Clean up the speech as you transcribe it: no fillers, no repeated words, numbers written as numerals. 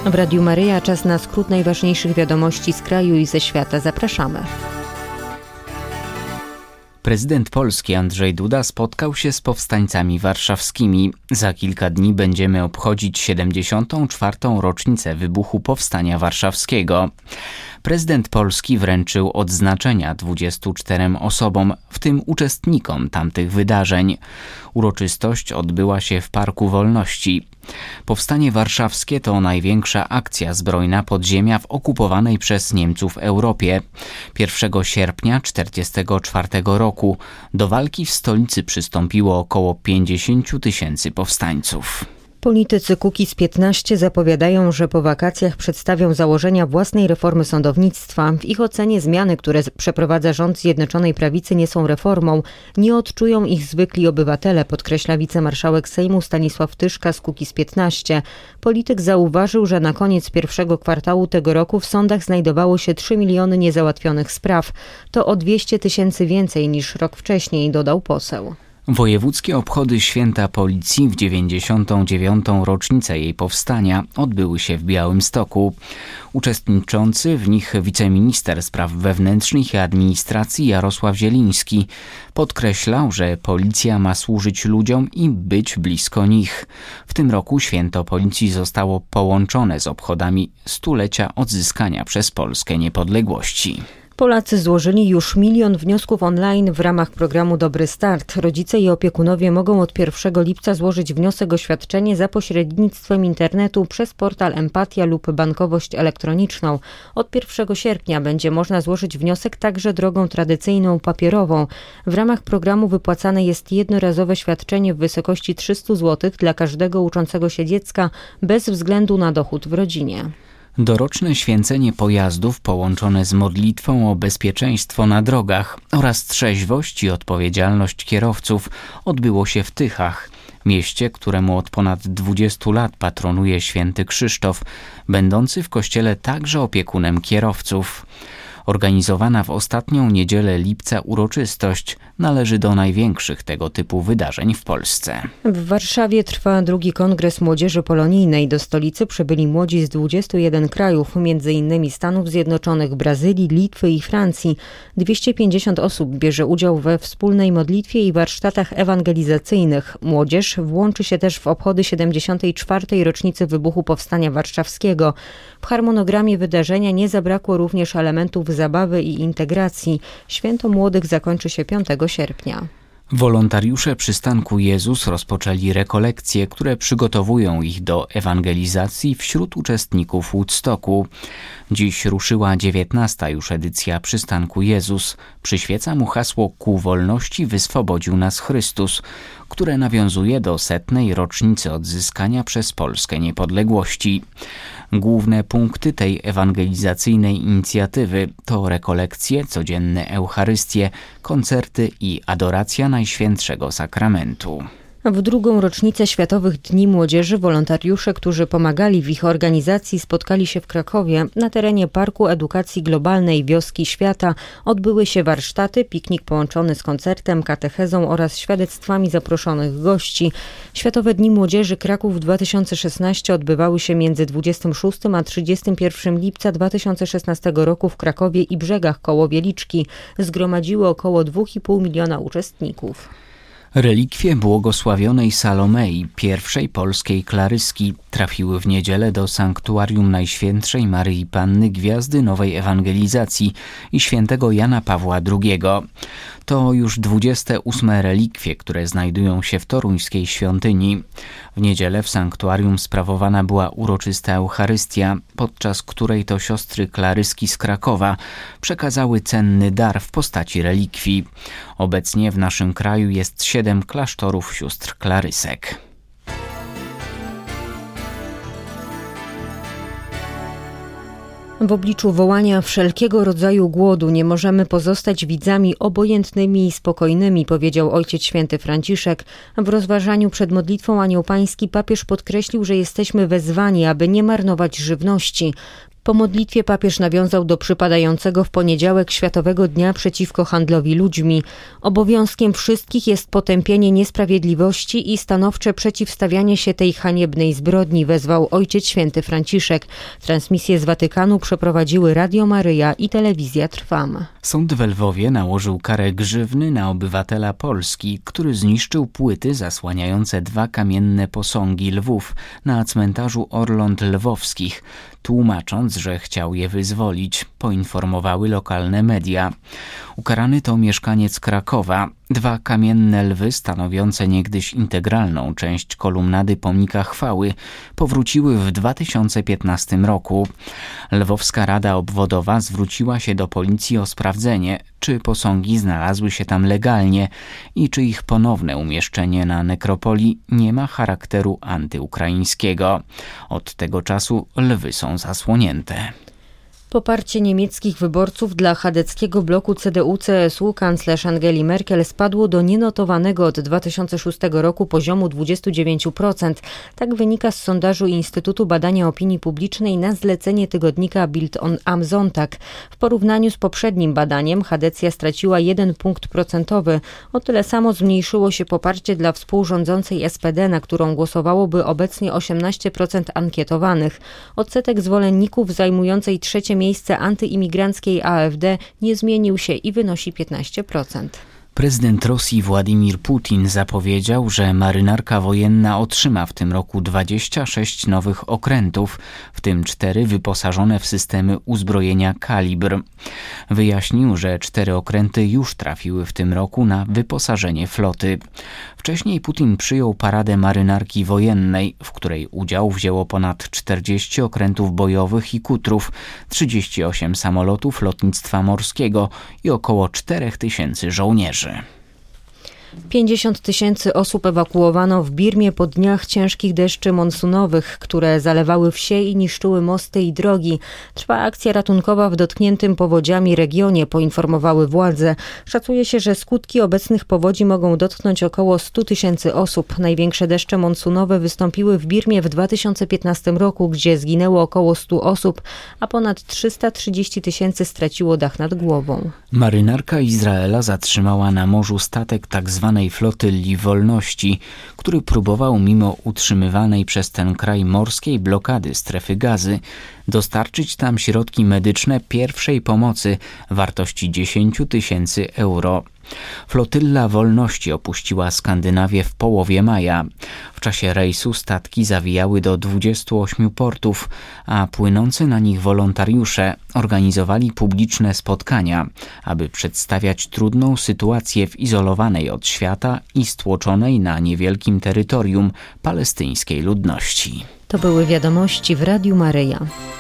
W Radiu Maryja czas na skrót najważniejszych wiadomości z kraju i ze świata. Zapraszamy. Prezydent Polski Andrzej Duda spotkał się z powstańcami warszawskimi. Za kilka dni będziemy obchodzić 74. rocznicę wybuchu Powstania Warszawskiego. Prezydent Polski wręczył odznaczenia 24 osobom, w tym uczestnikom tamtych wydarzeń. Uroczystość odbyła się w Parku Wolności. Powstanie warszawskie to największa akcja zbrojna podziemia w okupowanej przez Niemców Europie. 1 sierpnia 1944 roku do walki w stolicy przystąpiło około 50 000 powstańców. Politycy Kukiz 15 zapowiadają, że po wakacjach przedstawią założenia własnej reformy sądownictwa. W ich ocenie zmiany, które przeprowadza rząd Zjednoczonej Prawicy, nie są reformą. Nie odczują ich zwykli obywatele, podkreśla wicemarszałek Sejmu Stanisław Tyszka z Kukiz 15. Polityk zauważył, że na koniec pierwszego kwartału tego roku w sądach znajdowało się 3 miliony niezałatwionych spraw. To o 200 000 więcej niż rok wcześniej, dodał poseł. Wojewódzkie obchody Święta Policji w 99. rocznicę jej powstania odbyły się w Białymstoku. Uczestniczący w nich wiceminister spraw wewnętrznych i administracji Jarosław Zieliński podkreślał, że policja ma służyć ludziom i być blisko nich. W tym roku Święto Policji zostało połączone z obchodami stulecia odzyskania przez Polskę niepodległości. Polacy złożyli już 1 000 000 wniosków online w ramach programu Dobry Start. Rodzice i opiekunowie mogą od 1 lipca złożyć wniosek o świadczenie za pośrednictwem internetu przez portal Empatia lub bankowość elektroniczną. Od 1 sierpnia będzie można złożyć wniosek także drogą tradycyjną papierową. W ramach programu wypłacane jest jednorazowe świadczenie w wysokości 300 zł dla każdego uczącego się dziecka bez względu na dochód w rodzinie. Doroczne święcenie pojazdów połączone z modlitwą o bezpieczeństwo na drogach oraz trzeźwość i odpowiedzialność kierowców odbyło się w Tychach, mieście, któremu od ponad 20 lat patronuje święty Krzysztof, będący w kościele także opiekunem kierowców. Organizowana w ostatnią niedzielę lipca uroczystość należy do największych tego typu wydarzeń w Polsce. W Warszawie trwa drugi kongres młodzieży polonijnej. Do stolicy przybyli młodzi z 21 krajów, m.in. Stanów Zjednoczonych, Brazylii, Litwy i Francji. 250 osób bierze udział we wspólnej modlitwie i warsztatach ewangelizacyjnych. Młodzież włączy się też w obchody 74. rocznicy wybuchu Powstania Warszawskiego. W harmonogramie wydarzenia nie zabrakło również elementów zabawy i integracji. Święto Młodych zakończy się 5 sierpnia. Wolontariusze przystanku Jezus rozpoczęli rekolekcje, które przygotowują ich do ewangelizacji wśród uczestników Woodstocku. Dziś ruszyła 19. już edycja przystanku Jezus. Przyświeca mu hasło „Ku wolności wyswobodził nas Chrystus”, które nawiązuje do 100. rocznicy odzyskania przez Polskę niepodległości. Główne punkty tej ewangelizacyjnej inicjatywy to rekolekcje, codzienne Eucharystie, koncerty i adoracja Najświętszego Sakramentu. W drugą rocznicę Światowych Dni Młodzieży wolontariusze, którzy pomagali w ich organizacji, spotkali się w Krakowie. Na terenie Parku Edukacji Globalnej Wioski Świata odbyły się warsztaty, piknik połączony z koncertem, katechezą oraz świadectwami zaproszonych gości. Światowe Dni Młodzieży Kraków 2016 odbywały się między 26 a 31 lipca 2016 roku w Krakowie i Brzegach koło Wieliczki. Zgromadziły około 2,5 miliona uczestników. Relikwie błogosławionej Salomei, pierwszej polskiej klaryski, trafiły w niedzielę do sanktuarium Najświętszej Maryi Panny Gwiazdy Nowej Ewangelizacji i świętego Jana Pawła II. To już 28 relikwie, które znajdują się w toruńskiej świątyni. W niedzielę w sanktuarium sprawowana była uroczysta Eucharystia, podczas której to siostry klaryski z Krakowa przekazały cenny dar w postaci relikwii. Obecnie w naszym kraju jest 7 klasztorów sióstr klarysek. W obliczu wołania wszelkiego rodzaju głodu nie możemy pozostać widzami obojętnymi i spokojnymi, powiedział Ojciec Święty Franciszek. W rozważaniu przed modlitwą Anioł Pański papież podkreślił, że jesteśmy wezwani, aby nie marnować żywności. Po modlitwie papież nawiązał do przypadającego w poniedziałek Światowego Dnia przeciwko handlowi ludźmi. Obowiązkiem wszystkich jest potępienie niesprawiedliwości i stanowcze przeciwstawianie się tej haniebnej zbrodni, wezwał Ojciec Święty Franciszek. Transmisję z Watykanu przeprowadziły Radio Maryja i Telewizja Trwam. Sąd w Lwowie nałożył karę grzywny na obywatela Polski, który zniszczył płyty zasłaniające 2 kamienne posągi lwów na cmentarzu Orląt Lwowskich, tłumacząc, że chciał je wyzwolić, poinformowały lokalne media. Ukarany to mieszkaniec Krakowa. 2 kamienne lwy, stanowiące niegdyś integralną część kolumnady Pomnika Chwały, powróciły w 2015 roku. Lwowska Rada Obwodowa zwróciła się do policji o sprawdzenie, czy posągi znalazły się tam legalnie i czy ich ponowne umieszczenie na nekropolii nie ma charakteru antyukraińskiego. Od tego czasu lwy są zasłonięte. Poparcie niemieckich wyborców dla chadeckiego bloku CDU-CSU kanclerz Angeli Merkel spadło do nienotowanego od 2006 roku poziomu 29%. Tak wynika z sondażu Instytutu Badania Opinii Publicznej na zlecenie tygodnika Bild am Sonntag. W porównaniu z poprzednim badaniem Chadecja straciła 1 punkt procentowy. O tyle samo zmniejszyło się poparcie dla współrządzącej SPD, na którą głosowałoby obecnie 18% ankietowanych. Odsetek zwolenników zajmującej trzecie miejsce antyimigranckiej AfD nie zmienił się i wynosi 15%. Prezydent Rosji Władimir Putin zapowiedział, że marynarka wojenna otrzyma w tym roku 26 nowych okrętów, w tym 4 wyposażone w systemy uzbrojenia Kalibr. Wyjaśnił, że 4 okręty już trafiły w tym roku na wyposażenie floty. Wcześniej Putin przyjął paradę marynarki wojennej, w której udział wzięło ponad 40 okrętów bojowych i kutrów, 38 samolotów lotnictwa morskiego i około 4000 żołnierzy. 50 000 osób ewakuowano w Birmie po dniach ciężkich deszczy monsunowych, które zalewały wsie i niszczyły mosty i drogi. Trwa akcja ratunkowa w dotkniętym powodziami regionie, poinformowały władze. Szacuje się, że skutki obecnych powodzi mogą dotknąć około 100 000 osób. Największe deszcze monsunowe wystąpiły w Birmie w 2015 roku, gdzie zginęło około 100 osób, a ponad 330 000 straciło dach nad głową. Marynarka Izraela zatrzymała na morzu statek tzw. Flotylli Wolności, który próbował mimo utrzymywanej przez ten kraj morskiej blokady strefy Gazy dostarczyć tam środki medyczne pierwszej pomocy wartości 10 000 euro. Flotylla Wolności opuściła Skandynawię w połowie maja. W czasie rejsu statki zawijały do 28 portów, a płynący na nich wolontariusze organizowali publiczne spotkania, aby przedstawiać trudną sytuację w izolowanej od świata i stłoczonej na niewielkim terytorium palestyńskiej ludności. To były wiadomości w Radiu Maryja.